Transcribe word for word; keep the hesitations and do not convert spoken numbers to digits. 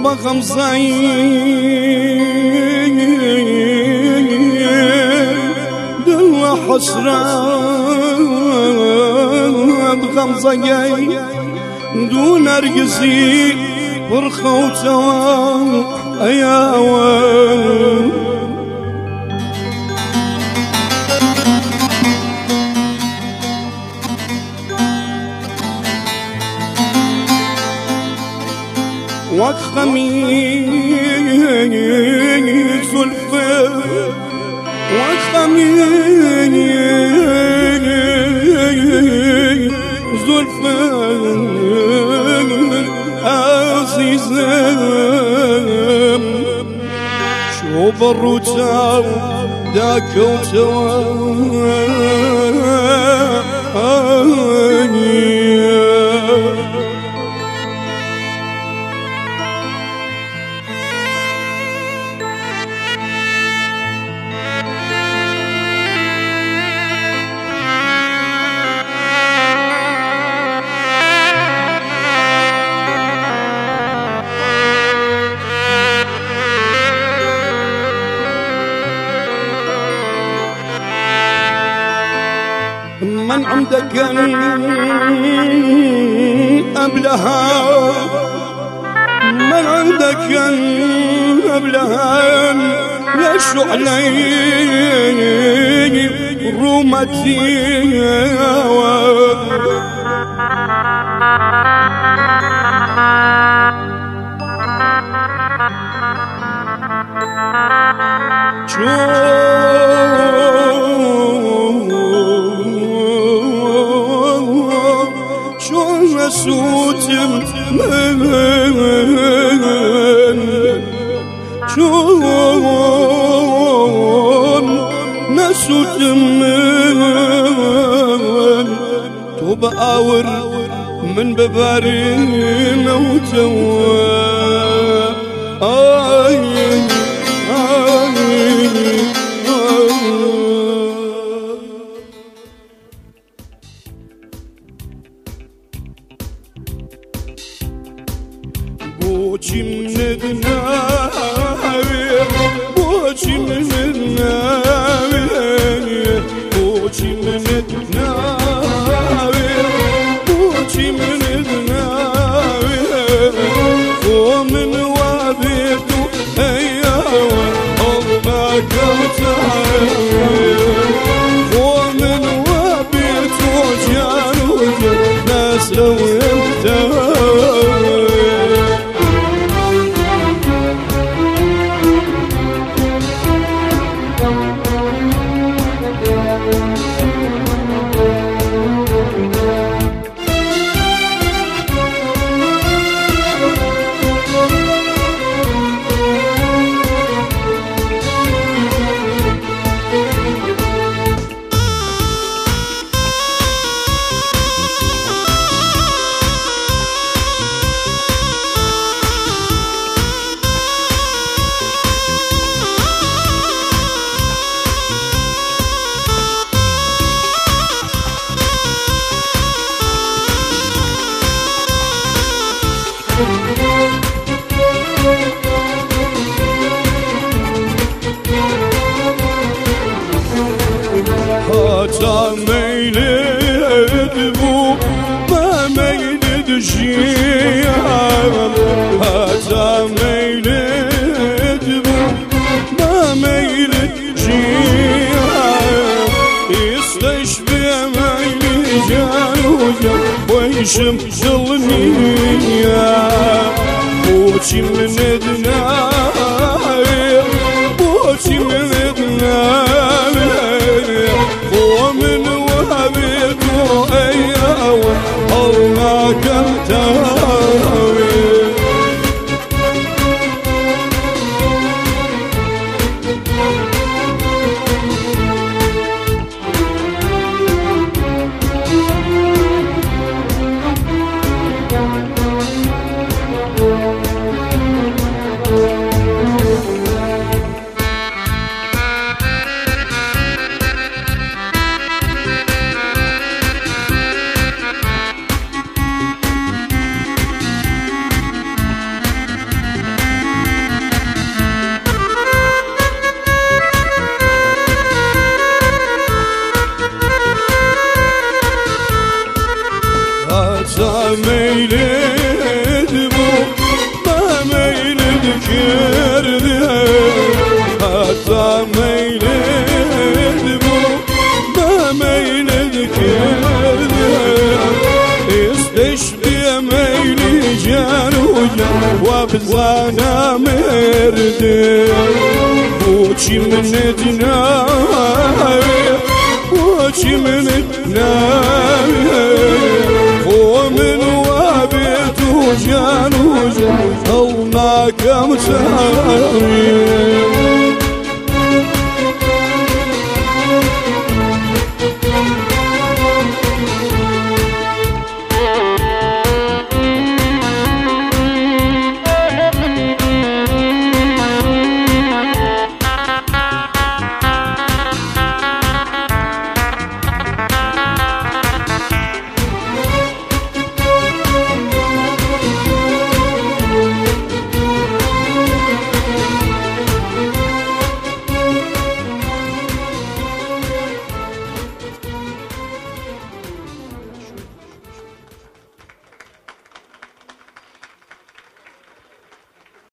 بغمزين دل حسرة بغمزين دون أرقزي برخوتوا أياوان وخميس الفيل وخميس الفيل عزيزم شو بروتاو داك وتواني من عندك قبلها من عندك قبلها ليش علي رومتي نسوت من شون نسوت من تبقاور من ببارين وتوا آي بوچی من دناوی بوچی من دناوی بوچی من دناوی بوچی من دناوی خو من وابیتو ایاوی الله کمتاوی خو من وابیتو جانو ناس لو امتاوی هاتا ميلد بو ما ميلد جيام هاتا ميلد بو ما ميلد جيام يستشفي ميلد جانوجا ويشم ظلميا بوشي من دناي بوشي من دناي ومن وهبته أياوه الله كمتاوي ميلد بو ما ميلد كردي حتى ميلد بو ما ميلد كردي استشفي ميلي جان وجان وبزانا مردي وشي من دناي وشي من دناي ومن وابت وجان وجان الله كم ساري